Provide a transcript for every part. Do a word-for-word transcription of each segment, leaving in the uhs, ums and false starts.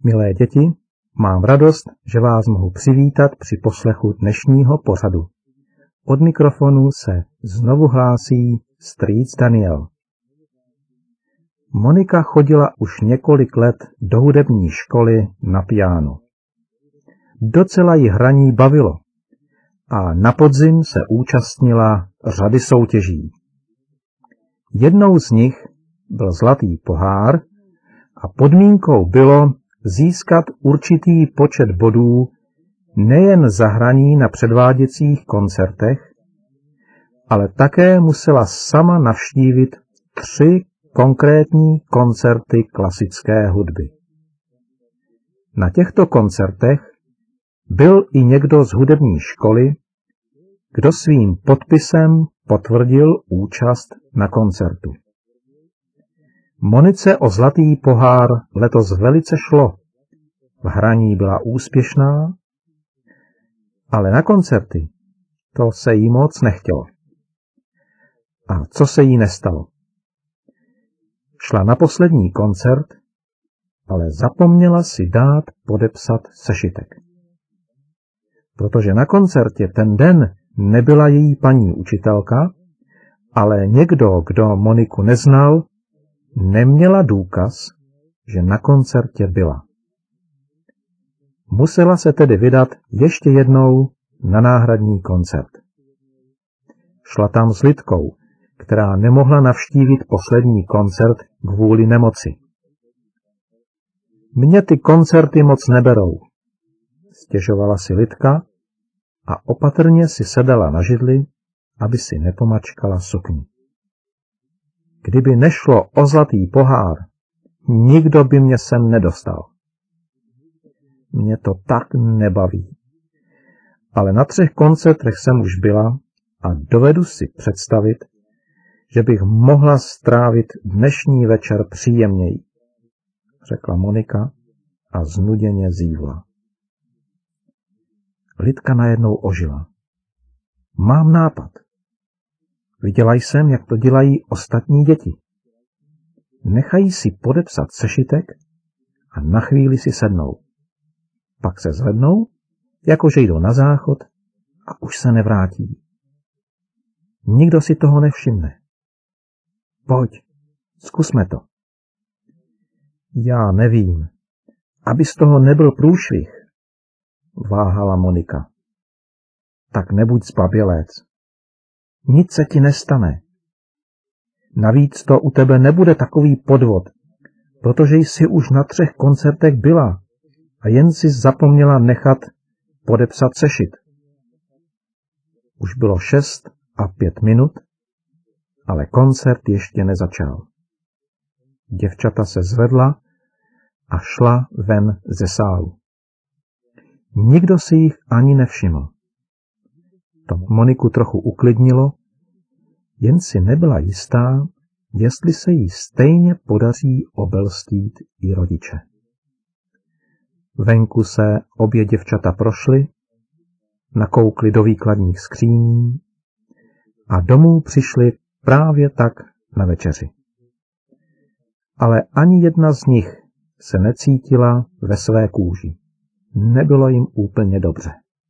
Milé děti, mám radost, že vás mohu přivítat při poslechu dnešního pořadu. Od mikrofonu se znovu hlásí strýc Daniel. Monika chodila už několik let do hudební školy na piano. Docela ji hraní bavilo a na podzim se účastnila řady soutěží. Jednou z nich byl Zlatý pohár a podmínkou bylo získat určitý počet bodů nejen za hraní na předváděcích koncertech, ale také musela sama navštívit tři konkrétní koncerty klasické hudby. Na těchto koncertech byl i někdo z hudební školy, kdo svým podpisem potvrdil účast na koncertu. Monice o Zlatý pohár letos velice šlo. V hraní byla úspěšná, ale na koncerty to se jí moc nechtělo. A co se jí nestalo? Šla na poslední koncert, ale zapomněla si dát podepsat sešitek. Protože na koncertě ten den nebyla její paní učitelka, ale někdo, kdo Moniku neznal, neměla důkaz, že na koncertě byla. Musela se tedy vydat ještě jednou na náhradní koncert. Šla tam s Lidkou, která nemohla navštívit poslední koncert kvůli nemoci. Mě ty koncerty moc neberou, stěžovala si Lidka a opatrně si sedala na židli, aby si nepomačkala sukni. Kdyby nešlo o Zlatý pohár, nikdo by mě sem nedostal. Mě to tak nebaví. Ale na třech koncertech jsem už byla a dovedu si představit, že bych mohla strávit dnešní večer příjemněji, řekla Monika a znuděně zívla. Lidka najednou ožila. Mám nápad. Viděla jsem, jak to dělají ostatní děti. Nechají si podepsat sešitek a na chvíli si sednou. Pak se zvednou, jakože jdou na záchod a už se nevrátí. Nikdo si toho nevšimne. Pojď, zkusme to. Já nevím, aby z toho nebyl průšvih, váhala Monika. Tak nebuď zbabělec. Nic se ti nestane. Navíc to u tebe nebude takový podvod, protože jsi už na třech koncertech byla a jen si zapomněla nechat podepsat sešit. Už bylo šest a pět minut, ale koncert ještě nezačal. Děvčata se zvedla a šla ven ze sálu. Nikdo si jich ani nevšiml. To Moniku trochu uklidnilo, jen si nebyla jistá, jestli se jí stejně podaří obelstít i rodiče. Venku se obě děvčata prošly, nakoukly do výkladních skříní a domů přišly právě tak na večeři. Ale ani jedna z nich se necítila ve své kůži. Nebylo jim úplně dobře.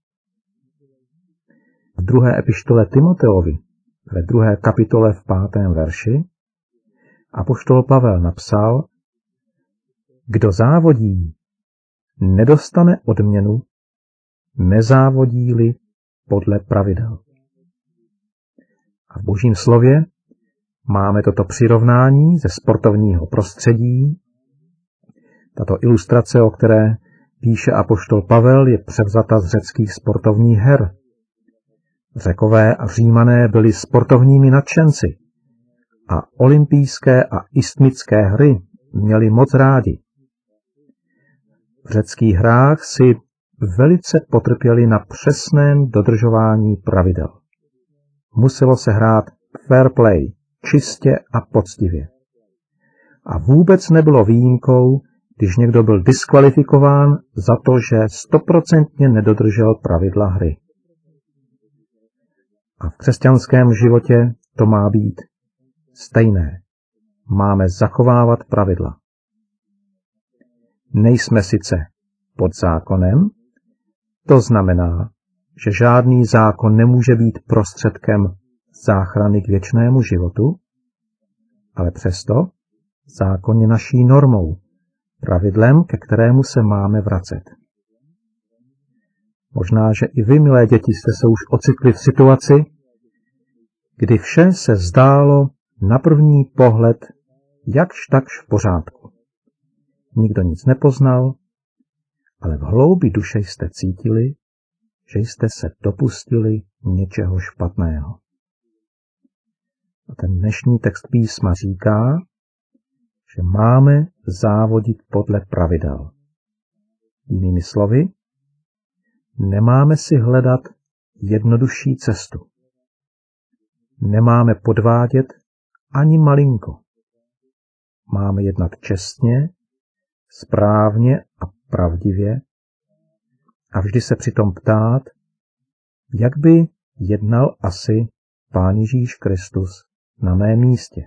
V druhé epištole Timoteovi, ve druhé kapitole v pátém verši, apoštol Pavel napsal: Kdo závodí, nedostane odměnu, nezávodí-li podle pravidel. A v Božím slově máme toto přirovnání ze sportovního prostředí. Tato ilustrace, o které píše apoštol Pavel, je převzata z řeckých sportovních her. Řekové a Římané byli sportovními nadšenci a olympijské a istmické hry měli moc rádi. V řeckých hrách si velice potrpěli na přesném dodržování pravidel. Muselo se hrát fair play, čistě a poctivě. A vůbec nebylo výjimkou, když někdo byl diskvalifikován za to, že stoprocentně nedodržel pravidla hry. A v křesťanském životě to má být stejné. Máme zachovávat pravidla. nejsme sice pod zákonem, to znamená, že žádný zákon nemůže být prostředkem záchrany k věčnému životu, ale přesto zákon je naší normou, pravidlem, ke kterému se máme vracet. Možná, že i vy, milé děti, jste se už ocitli v situaci, kdy vše se zdálo na první pohled jakž takž v pořádku. Nikdo nic nepoznal, ale v hloubi duše jste cítili, že jste se dopustili něčeho špatného. A ten dnešní text písma říká, že máme závodit podle pravidel. Jinými slovy, nemáme si hledat jednodušší cestu. Nemáme podvádět ani malinko. Máme jednat čestně, správně a pravdivě a vždy se přitom ptát, jak by jednal asi Pán Ježíš Kristus na mém místě.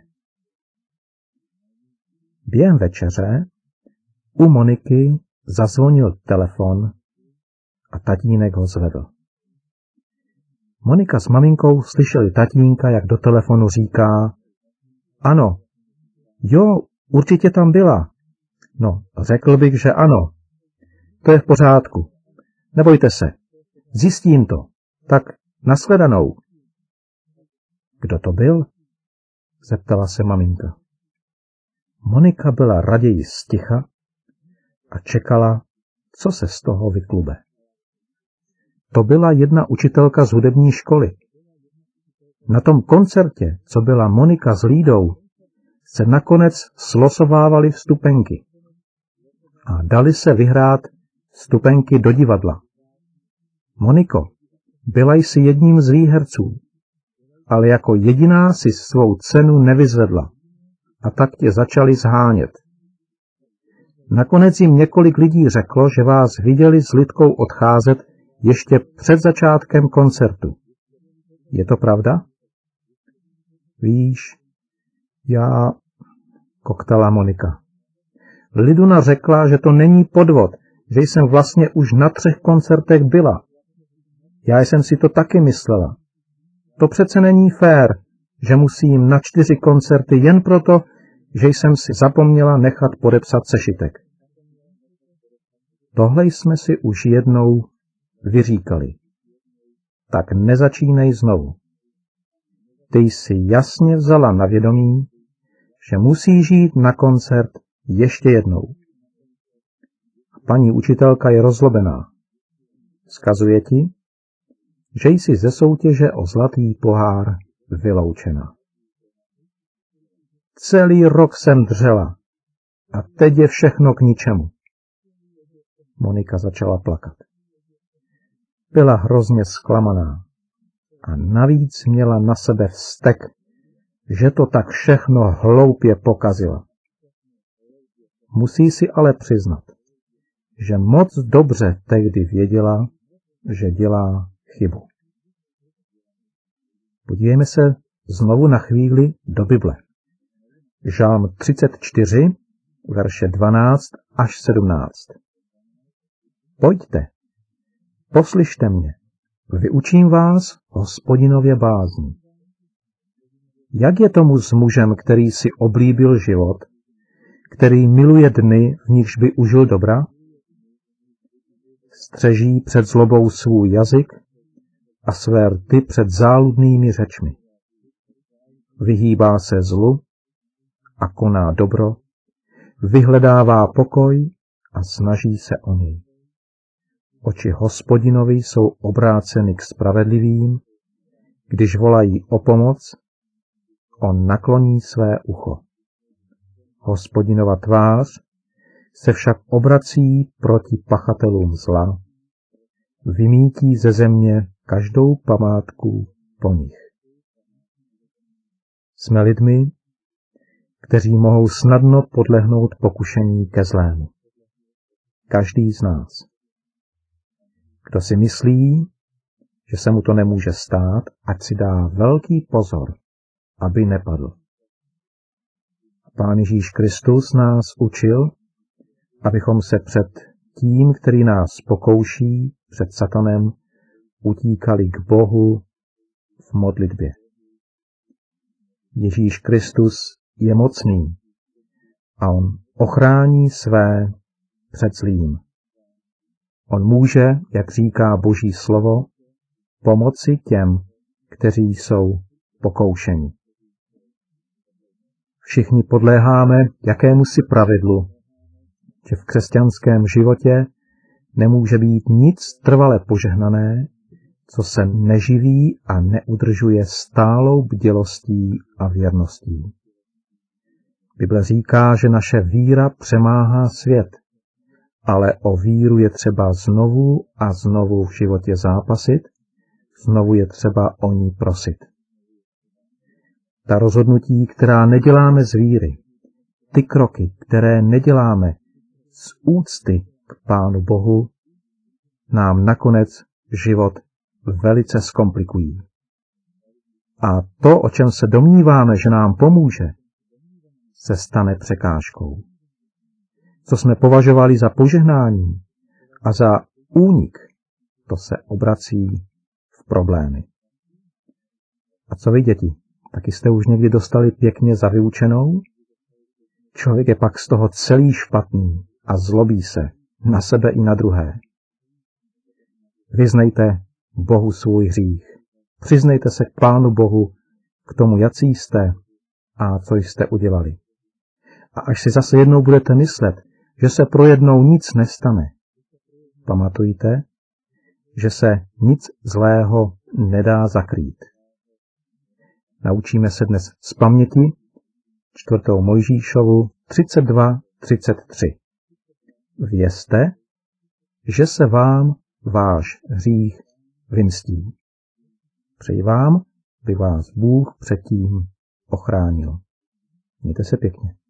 Během večeře u Moniky zazvonil telefon a tatínek ho zvedl. Monika s maminkou slyšeli tatínka, jak do telefonu říká: Ano, jo, určitě tam byla. No, řekl bych, že ano. To je v pořádku. Nebojte se. Zjistím to. Tak nashledanou. Kdo to byl? Zeptala se maminka. Monika byla raději sticha a čekala, co se z toho vyklube. To byla jedna učitelka z hudební školy. Na tom koncertě, co byla Monika s Lídou, se nakonec slosovávaly vstupenky a dali se vyhrát vstupenky do divadla. Moniko, byla jsi jedním z výherců, ale jako jediná si svou cenu nevyzvedla a tak tě začali zhánět. Nakonec jim několik lidí řeklo, že vás viděli s Lidkou odcházet ještě před začátkem koncertu. Je to pravda? Víš, já... koktala Monika. Liduna řekla, že to není podvod, že jsem vlastně už na třech koncertech byla. Já jsem si to taky myslela. To přece není fér, že musím na čtyři koncerty jen proto, že jsem si zapomněla nechat podepsat sešitek. Tohle jsme si už jednou vyříkali. Tak nezačínej znovu. Ty jsi jasně vzala na vědomí, že musíš jít na koncert ještě jednou. Paní učitelka je rozlobená. Vzkazuje ti, že jsi ze soutěže o zlatý pohár vyloučena. Celý rok jsem dřela a teď je všechno k ničemu. Monika začala plakat. Byla hrozně zklamaná a navíc měla na sebe vztek, že to tak všechno hloupě pokazila. Musí si ale přiznat, že moc dobře tehdy věděla, že dělá chybu. Podívejme se znovu na chvíli do Bible. Žálm třicet čtyři, verše dvanáct až sedmnáct. Pojďte, poslyšte mě, vyučím vás Hospodinově bázni. Jak je tomu s mužem, který si oblíbil život, který miluje dny, v nichž by užil dobra? Střeží před zlobou svůj jazyk a své rty před záludnými řečmi. Vyhýbá se zlu a koná dobro, vyhledává pokoj a snaží se o něj. Oči Hospodinovi jsou obráceny k spravedlivým, když volají o pomoc, on nakloní své ucho. Hospodinova tvář se však obrací proti pachatelům zla, vymítí ze země každou památku po nich. Jsme lidmi, kteří mohou snadno podlehnout pokušení ke zlému. Každý z nás. Kdo si myslí, že se mu to nemůže stát, ať si dá velký pozor, aby nepadl. Pán Ježíš Kristus nás učil, abychom se před tím, který nás pokouší, před satanem, utíkali k Bohu v modlitbě. Ježíš Kristus je mocný a on ochrání své před zlým. On může, jak říká Boží slovo, pomoci těm, kteří jsou pokoušeni. Všichni podléháme jakémusi pravidlu, že v křesťanském životě nemůže být nic trvale požehnané, co se neživí a neudržuje stálou bdělostí a věrností. Bible říká, že naše víra přemáhá svět, ale o víru je třeba znovu a znovu v životě zápasit, znovu je třeba o ní prosit. Ta rozhodnutí, která neděláme z víry, ty kroky, které neděláme z úcty k Pánu Bohu, nám nakonec život velice zkomplikují. A to, o čem se domníváme, že nám pomůže, se stane překážkou. Co jsme považovali za požehnání a za únik, to se obrací v problémy. A co vy, děti? Taky jste už někdy dostali pěkně za vyučenou? Člověk je pak z toho celý špatný a zlobí se na sebe i na druhé. Vyznejte Bohu svůj hřích. Přiznejte se k Pánu Bohu, k tomu, jací jste a co jste udělali. A až si zase jednou budete myslet, že se pro jednou nic nestane, pamatujte, že se nic zlého nedá zakrýt. Naučíme se dnes z paměti čtvrtou Mojžíšovu třicet dva třicet tři. Vězte, že se vám váš hřích vymstí. Přeji vám, by vás Bůh předtím ochránil. Mějte se pěkně.